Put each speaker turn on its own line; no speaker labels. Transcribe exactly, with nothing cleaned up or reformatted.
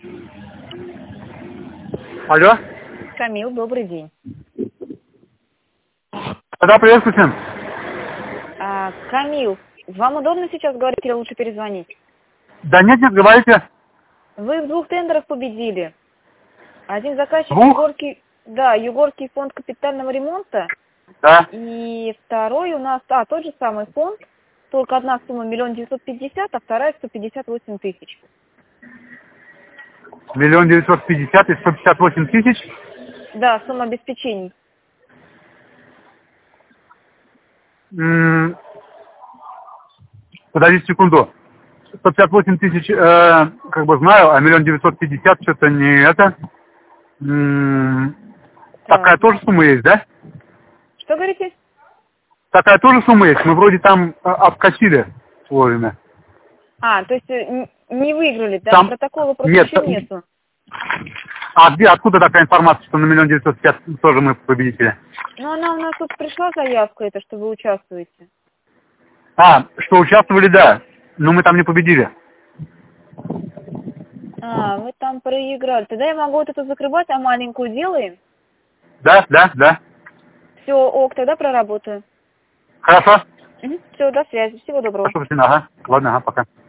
Алло.
Камил, добрый день.
Да, приветствую, сын.
А, Камил, вам удобно сейчас говорить или лучше перезвонить?
Да нет, нет, говорите.
Вы в двух тендерах победили. Один заказчик
Двух?
Югорский, да, Югорский фонд капитального ремонта.
Да.
И второй у нас, а, тот же самый фонд, только одна сумма миллион девятьсот пятьдесят, а вторая сто пятьдесят восемь тысяч.
Миллион девятьсот пятьдесят и сто пятьдесят восемь тысяч.
Да, сумма обеспечений.
М, Подождите секунду. сто пятьдесят восемь тысяч, э, как бы знаю, а миллион девятьсот пятьдесят что-то не это. М, Такая
Так.
тоже сумма есть, да?
Что говорите?
Такая тоже сумма есть. Мы вроде там э, обкатили вовремя.
А, то есть э, н- не выиграли, да?
Там
Протокола просто
нет.
еще нету.
А где, откуда такая информация, что на миллион девятьсот пятьдесят тоже мы победители?
Ну, она у нас тут пришла заявка, это, что вы участвуете.
А, что участвовали, да. Но мы там не победили.
А, вы там проиграли. Тогда я могу вот это закрывать, а маленькую делаем.
Да, да, да.
Все, ок, тогда проработаю.
Хорошо.
Все, до связи. Всего доброго.
Хорошо, ага. Ладно, ага, пока.